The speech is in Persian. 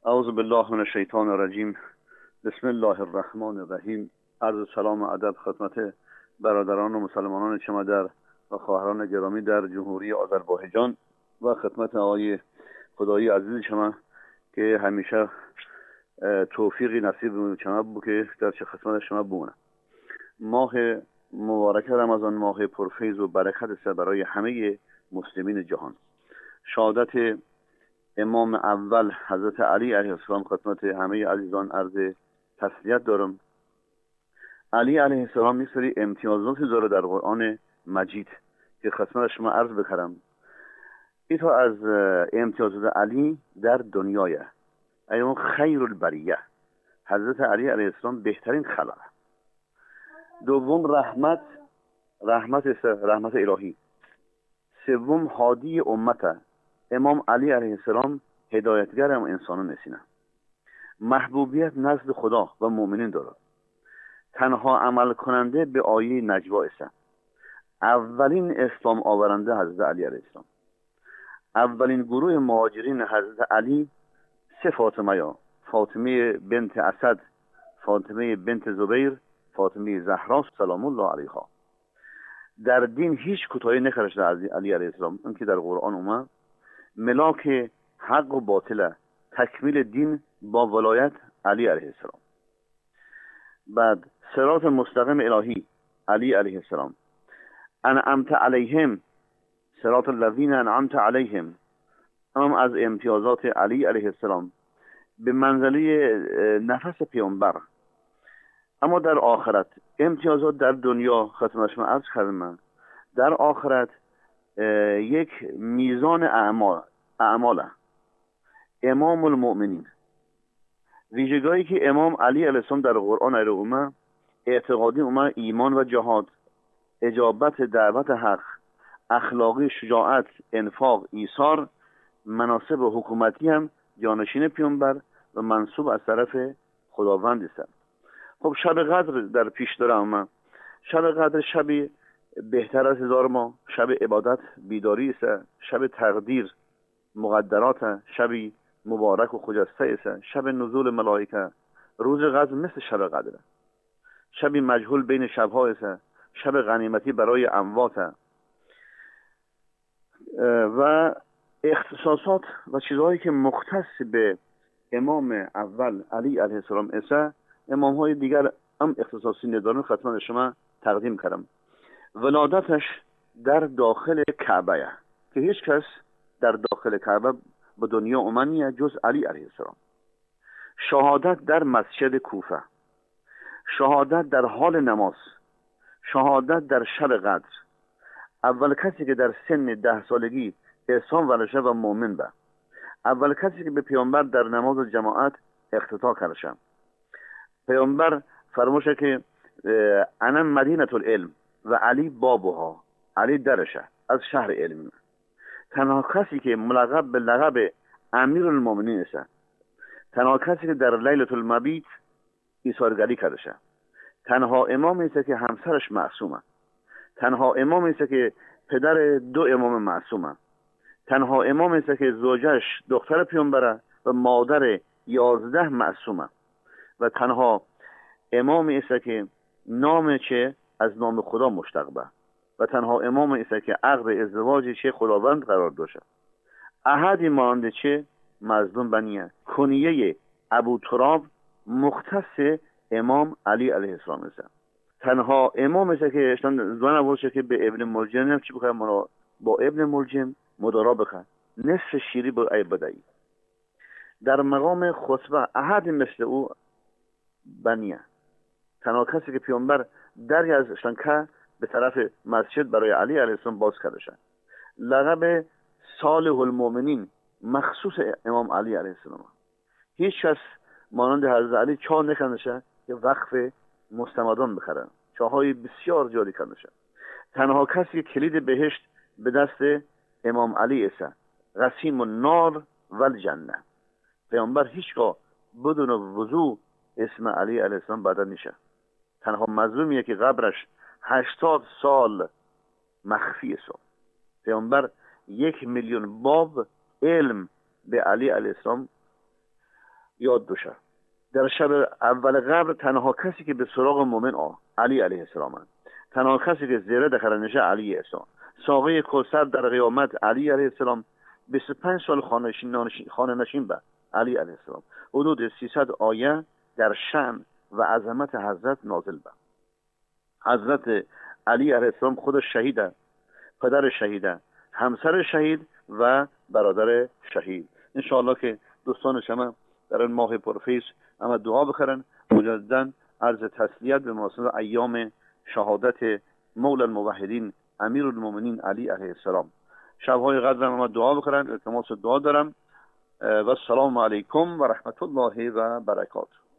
اعوذ بالله من الشیطان الرجیم. بسم الله الرحمن الرحیم. عرض سلام و ادب خدمت برادران و مسلمانان شما در و خواهران گرامی در جمهوری آذربایجان و خدمت آقای خدایی عزیز شما که همیشه توفیقی نصیب شما بود که در چه خدمت شما بونه. ماه مبارک رمضان ماه پرفیض و برکت است برای همه مسلمین جهان. شهادت امام اول حضرت علی علیه السلام خدمت همه عزیزان عرض تسلیت دارم. علی علیه السلام یک سری امتیازاتی داره در قرآن مجید که خدمت شما عرض بکرم. این تا از امتیازات علی در دنیای ایون خیر البریه، حضرت علی علیه السلام بهترین خلق. دوم رحمت الهی. سوم هادی امت، امام علی علیه السلام هدایتگر هم انسانان نسینه. محبوبیت نزد خدا و مؤمنین دارد. تنها عمل کننده به آیه نجوا است. اولین اسلام آورنده حضرت علی علیه السلام. اولین گروه مهاجرین حضرت علی سه فاطمه بنت اسد، فاطمه بنت زبیر، فاطمه زهرا سلام الله علیها. در دین هیچ کوتاهی نکرده از علی علیه السلام. اون که در قرآن اومد ملاک حق و باطل، تکمیل دین با ولایت علی علیه السلام. بعد صراط مستقیم الهی علی علیه السلام. انعمت علیهم صراط الذین انعمت علیهم. هم از امتیازات علی علیه السلام به منزله نفس پیامبر. اما در آخرت امتیازات در دنیا خدمت شما عرض کردم. در آخرت یک میزان اعمال امام المؤمنین. ویژگاهی که امام علی علیه السلام در قرآن اومد اعتقادی اومد ایمان و جهاد، اجابت دعوت حق، اخلاقی شجاعت، انفاق، ایثار، مناصب حکومتی هم جانشین پیامبر و منصوب از طرف خداوند است. خب شب قدر در پیش داره اومد. شب قدر شبی بهتر از 1000 ماه، شب عبادت بیداری است، شب تقدیر مقدرات، شبی مبارک و خجسته است، شب نزول ملائکه. روز قدر مثل شب قدر، شبی مجهول بین شبها است، شب غنیمتی برای اموات. و اختصاصات و چیزهایی که مختص به امام اول علی علیه السلام است، امام های دیگر هم اختصاصی ندارن. خدمت شما تقدیم کردم. ولادتش در داخل کعبه که هیچ کس در داخل کعبه به دنیا اومنیه جز علی علیه السلام. شهادت در مسجد کوفه، شهادت در حال نماز، شهادت در شب قدر. اول کسی که در سن 10 سالگی اسلام ورشه و مؤمن به. اول کسی که به پیامبر در نماز جماعت اقتدا کرده. پیامبر فرموشه که انا مدینه العلم و علی بابها، علی درشه از شهر علم. تنها کسی که ملقب به لقب امیر المؤمنین است، تنها کسی که در لیلة المبیت ایثارگری کرده شه، تنها امام است که همسرش معصومه، تنها امام است که پدر 2 امام معصومه، تنها امام است که زوجش دختر پیامبره و مادر 11 معصومه، و تنها امام است که نام چه از نام خدا مشتق به، و تنها امام است که عقد ازدواج چه خداوند قرار داشته. احدی مانده چه مظلوم بنیه. کنیه ابو تراب مختص امام علی علیه السلام است. تنها امام است که اشتان زن باشه که به ابن ملجم هم چی بکنه با ابن ملجم مدارا بکن نصف شیری با ای بدهی. در مقام خطبه احد مثل او بنیه. تنها کسی که پیامبر دری از شنکه به طرف مسجد برای علی علیه السلام باز کرده شد. لقب صالح المؤمنین مخصوص امام علی علیه السلام. هیچ کس مانند حضرت علی چاه نکنده شد که وقف مستمدان بخرن. چاهای بسیار جاری کنده شد. تنها کسی که کلید بهشت به دست امام علی است. قسیم النار و الجنه. پیامبر هیچگاه بدون وضو اسم علی علیه السلام بعد نشه. تنها مظلومیه که قبرش 80 سال مخفی است. پیامبر 1 میلیون باب علم به علی علیه السلام یاد بشه. در شب اول قبر تنها کسی که به سراغ مومن علی علیه السلام، تنها کسی که زیره دخل نشه علی اسلام، ساقه کوثر در قیامت علی علیه السلام، 25 سال خانه نشین به علی علیه السلام، حدود 300 آیه در شأن و عظمت حضرت نازل به. حضرت علی علیه السلام خود شهیده، پدر شهیده، همسر شهید و برادر شهید. انشاءالله که دوستان شما در این ماه پرفیض اما دعا بخرن. مجددا عرض تسلیت به مناسبت ایام شهادت مولا الموحدین امیر المؤمنین علی علیه السلام. شبهای قدرم اما دعا بخرن، التماس دعا دارم. و السلام علیکم و رحمت الله و برکاته.